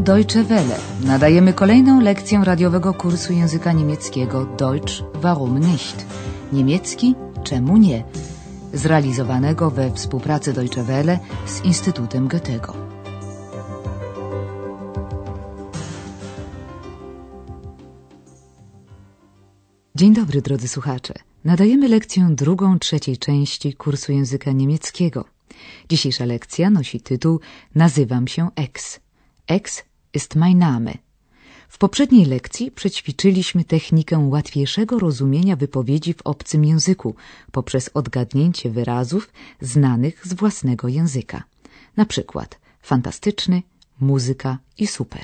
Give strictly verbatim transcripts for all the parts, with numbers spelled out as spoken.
Deutsche Welle. Nadajemy kolejną lekcję radiowego kursu języka niemieckiego Deutsch, warum nicht? Niemiecki, czemu nie? Zrealizowanego we współpracy Deutsche Welle z Instytutem Goethego. Dzień dobry, drodzy słuchacze. Nadajemy lekcję drugą trzeciej części kursu języka niemieckiego. Dzisiejsza lekcja nosi tytuł Nazywam się X. X ist mein Name. W poprzedniej lekcji przećwiczyliśmy technikę łatwiejszego rozumienia wypowiedzi w obcym języku poprzez odgadnięcie wyrazów znanych z własnego języka. Na przykład fantastyczny, muzyka i super.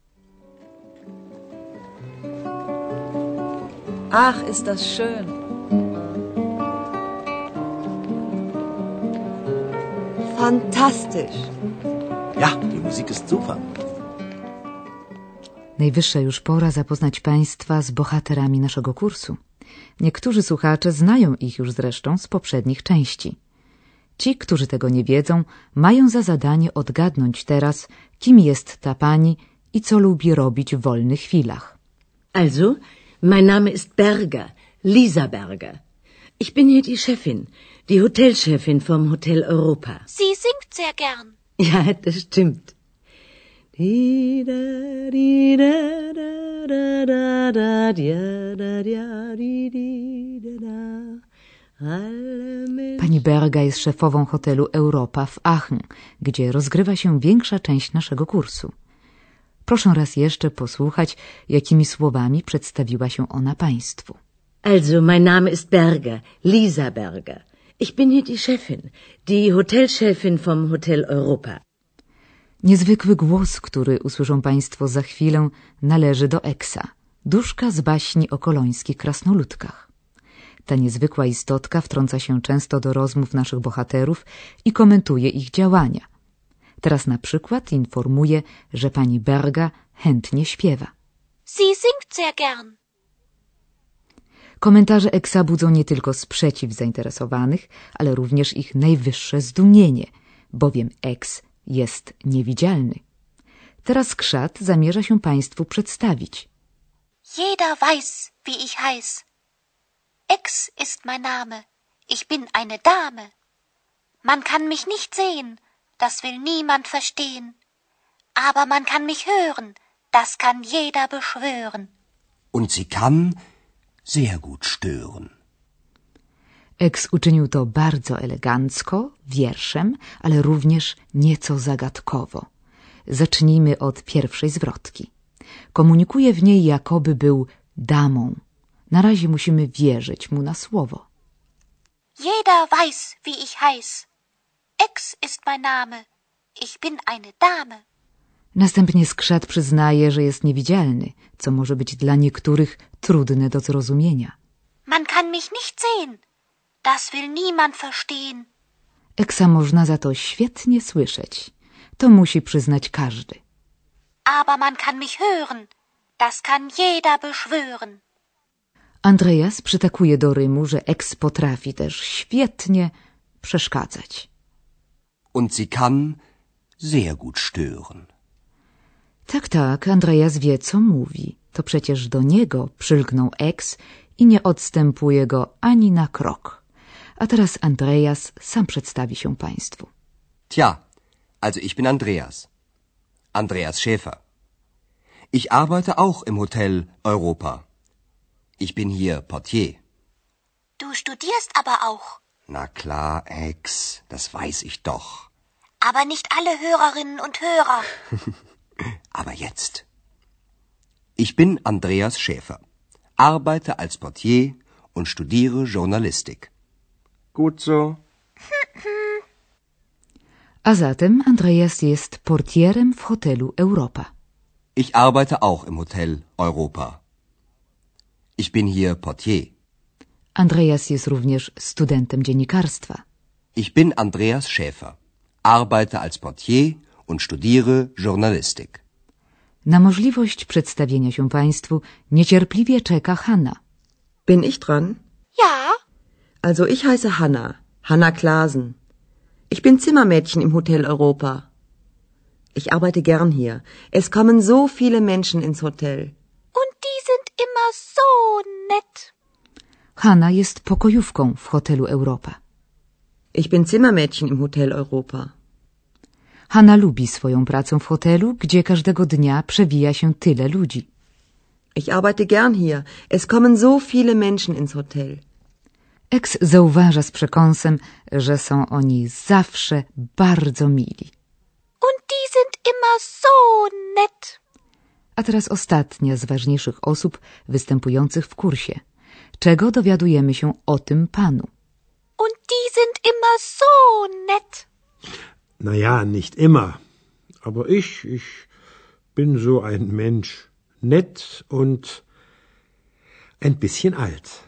Ach, ist das schön. Fantastisch. Ja, die Musik ist super. Najwyższa już pora zapoznać Państwa z bohaterami naszego kursu. Niektórzy słuchacze znają ich już zresztą z poprzednich części. Ci, którzy tego nie wiedzą, mają za zadanie odgadnąć teraz, kim jest ta pani i co lubi robić w wolnych chwilach. Also, mein Name ist Berger, Lisa Berger. Ich bin hier die Chefin, die Hotelchefin vom Hotel Europa. Sie singt sehr gern. Ja, das stimmt. Pani Berger jest szefową hotelu Europa w Aachen, gdzie rozgrywa się większa część naszego kursu. Proszę raz jeszcze posłuchać, jakimi słowami przedstawiła się ona Państwu. Also, mein Name ist Berger, Lisa Berger. Ich bin hier die Chefin, die Hotelchefin vom Hotel Europa. Niezwykły głos, który usłyszą Państwo za chwilę, należy do Eksa, duszka z baśni o kolońskich krasnoludkach. Ta niezwykła istotka wtrąca się często do rozmów naszych bohaterów i komentuje ich działania. Teraz na przykład informuje, że pani Berger chętnie śpiewa. Sie singt sehr gern. Komentarze Eksa budzą nie tylko sprzeciw zainteresowanych, ale również ich najwyższe zdumienie, bowiem Eks jest niewidzialny. Teraz Krzat zamierza się Państwu przedstawić. Jeder weiß, wie ich heiß. X ist mein Name. Ich bin eine Dame. Man kann mich nicht sehen, das will niemand verstehen. Aber man kann mich hören, das kann jeder beschwören. Und sie kann sehr gut stören. Eks uczynił to bardzo elegancko, wierszem, ale również nieco zagadkowo. Zacznijmy od pierwszej zwrotki. Komunikuje w niej, jakoby był damą. Na razie musimy wierzyć mu na słowo. Jeder weiß, wie ich heiß. X ist mein Name. Ich bin eine Dame. Następnie Skrzat przyznaje, że jest niewidzialny, co może być dla niektórych trudne do zrozumienia. Man kann mich nicht sehen. Das will niemand verstehen. Eksa można za to świetnie słyszeć. To musi przyznać każdy. Aber man kann mich hören. Das kann jeder beschwören. Andreas przytakuje do rymu, że Eks potrafi też świetnie przeszkadzać. Und sie kann sehr gut stören. Tak, tak, Andreas wie, co mówi. To przecież do niego przylgnął Eks i nie odstępuje go ani na krok. A teraz Andreas sam przedstawi się Państwu. Tja, also ich bin Andreas. Andreas Schäfer. Ich arbeite auch im Hotel Europa. Ich bin hier Portier. Du studierst aber auch. Na klar, Ex, das weiß ich doch. Aber nicht alle Hörerinnen und Hörer. Aber jetzt. Ich bin Andreas Schäfer, arbeite als Portier und studiere Journalistik. Gut so. A zatem Andreas jest portierem w hotelu Europa. Ich arbeite auch im Hotel Europa. Ich bin hier Portier. Andreas jest również studentem dziennikarstwa. Ich bin Andreas Schäfer, arbeite als Portier und studiere Journalistik. Na możliwość przedstawienia się Państwu niecierpliwie czeka Hanna. Bin ich dran? Ja. Also ich heiße Hanna, Hanna Klaasen. Ich bin Zimmermädchen im Hotel Europa. Ich arbeite gern hier. Es kommen so viele Menschen ins Hotel. Und die sind immer so nett. Hanna jest pokojówką w hotelu Europa. Ich bin Zimmermädchen im Hotel Europa. Hanna lubi swoją pracę w hotelu, gdzie każdego dnia przewija się tyle ludzi. Ich arbeite gern hier. Es kommen so viele Menschen ins Hotel. Eks zauważa z przekąsem, że są oni zawsze bardzo mili. Und die sind immer so nett. A teraz ostatnia z ważniejszych osób występujących w kursie. Czego dowiadujemy się o tym panu? Und die sind immer so nett. Na ja, nicht immer. Aber ich, ich bin so ein Mensch. Nett und ein bisschen alt.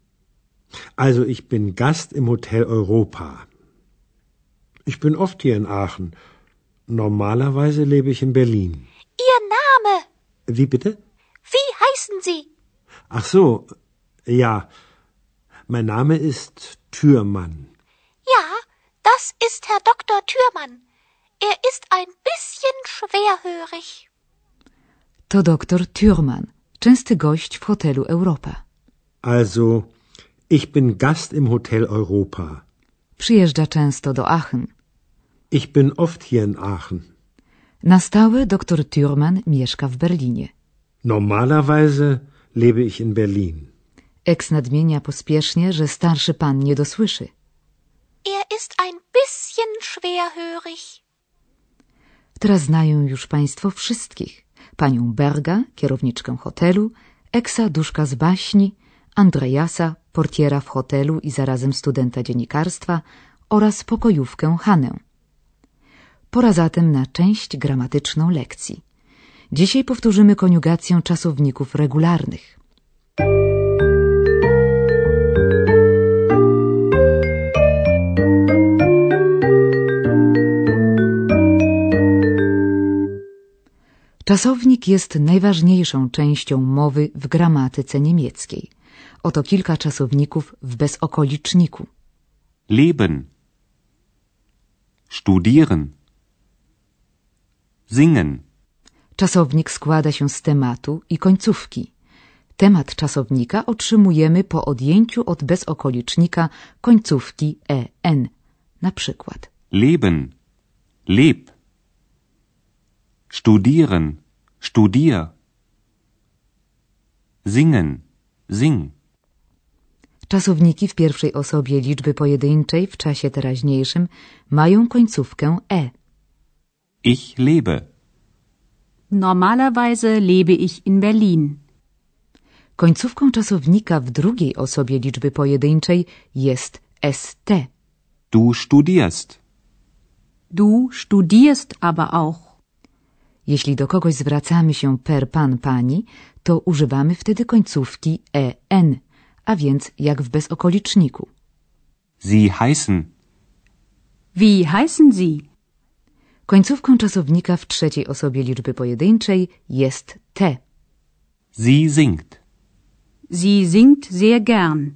Also ich bin Gast im Hotel Europa. Ich bin oft hier in Aachen. Normalerweise lebe ich in Berlin. Ihr Name? Wie bitte? Wie heißen Sie? Ach so, ja. Mein Name ist Thürmann. Ja, das ist Herr Doktor Thürmann. Er ist ein bisschen schwerhörig. To doktor Thürmann, częsty gość w hotelu Europa. Also, ich bin Gast im Hotel Europa. Przyjeżdża często do Aachen. Ich bin oft hier in Aachen. Na stałe doktor Thürmann mieszka w Berlinie. Normalerweise lebe ich in Berlin. Eks nadmienia pospiesznie, że starszy pan nie dosłyszy. Er ist ein bisschen schwerhörig. Teraz znają już państwo wszystkich. Panią Berga, kierowniczkę hotelu, Eksa duszka z baśni, Andreasa, portiera w hotelu i zarazem studenta dziennikarstwa oraz pokojówkę Hannę. Pora zatem na część gramatyczną lekcji. Dzisiaj powtórzymy koniugację czasowników regularnych. Czasownik jest najważniejszą częścią mowy w gramatyce niemieckiej. Oto kilka czasowników w bezokoliczniku. Leben, studieren, singen. Czasownik składa się z tematu i końcówki. Temat czasownika otrzymujemy po odjęciu od bezokolicznika końcówki en. Na przykład Leben, leb. Studieren, studier. Singen, sing. Czasowniki w pierwszej osobie liczby pojedynczej w czasie teraźniejszym mają końcówkę e. Ich lebe. Normalerweise lebe ich in Berlin. Końcówką czasownika w drugiej osobie liczby pojedynczej jest st. Du studierst. Du studierst aber auch. Jeśli do kogoś zwracamy się per pan, pani, to używamy wtedy końcówki en, a więc jak w bezokoliczniku. Sie heißen. Wie heißen Sie? Końcówką czasownika w trzeciej osobie liczby pojedynczej jest te. Sie singt. Sie singt sehr gern.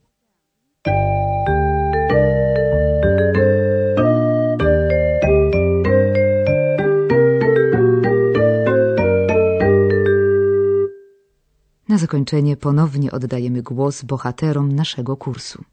Na zakończenie ponownie oddajemy głos bohaterom naszego kursu.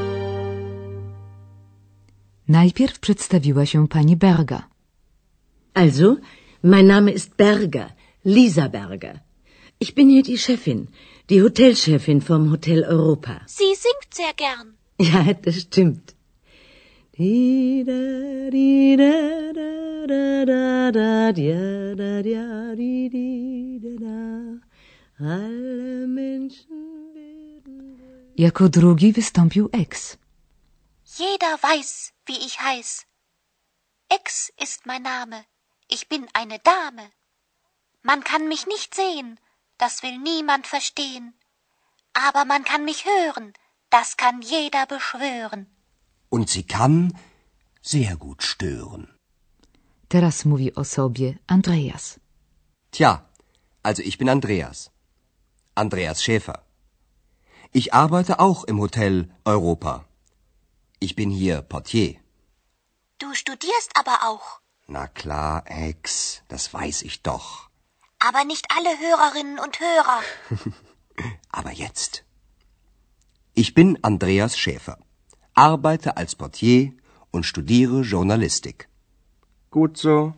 Najpierw przedstawiła się pani Berga. Also, mein Name ist Berger, Lisa Berger. Ich bin hier die Chefin, die Hotelchefin vom Hotel Europa. Sie singt sehr gern. Ja, das stimmt. Alle Menschen werden... Jako drugi wystąpił Ex. Jeder weiß, wie ich heiß. Ex ist mein Name. Ich bin eine Dame. Man kann mich nicht sehen, das will niemand verstehen. Aber man kann mich hören, das kann jeder beschwören. Und sie kann sehr gut stören. Teraz mówi o sobie Andreas. Tja, also ich bin Andreas. Andreas Schäfer. Ich arbeite auch im Hotel Europa. Ich bin hier Portier. Du studierst aber auch. Na klar, Ex, das weiß ich doch. Aber nicht alle Hörerinnen und Hörer. Aber jetzt. Ich bin Andreas Schäfer, arbeite als Portier und studiere Journalistik. Gut so.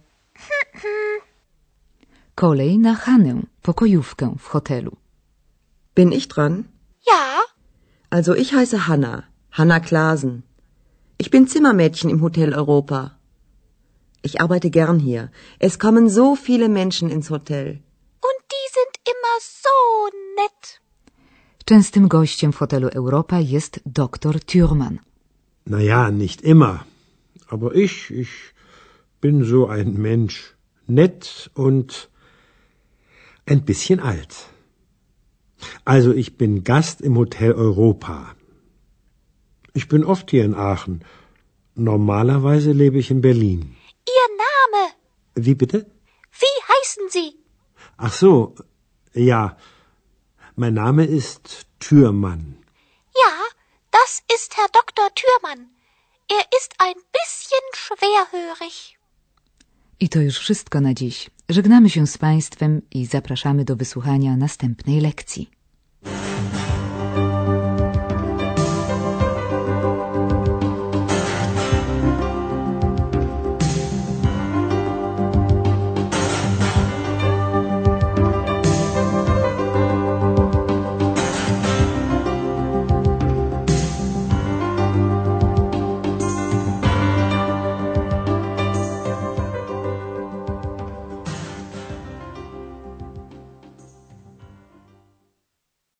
Kolej na Hannę, pokojówkę w hotelu. Bin ich dran? Ja, Also ich heiße Hanna, Hanna Klasen. Ich bin Zimmermädchen im Hotel Europa. Ich arbeite gern hier. Es kommen so viele Menschen ins Hotel. und die sind immer so nett. Częstym gościem w hotelu Europa jest doktor Thürmann. Na ja, nicht immer. Aber ich, ich bin so ein Mensch. Nett und ein bisschen alt. Also ich bin Gast im Hotel Europa. Ich bin oft hier in Aachen. Normalerweise lebe ich in Berlin. Ihr Name, Wie bitte? wie heißen Sie? Ach so, ja. Mein Name ist Thürmann. Ja, das ist Herr Doktor Thürmann. Er ist ein bisschen schwerhörig. I to już wszystko na dziś. Żegnamy się z Państwem i zapraszamy do wysłuchania następnej lekcji.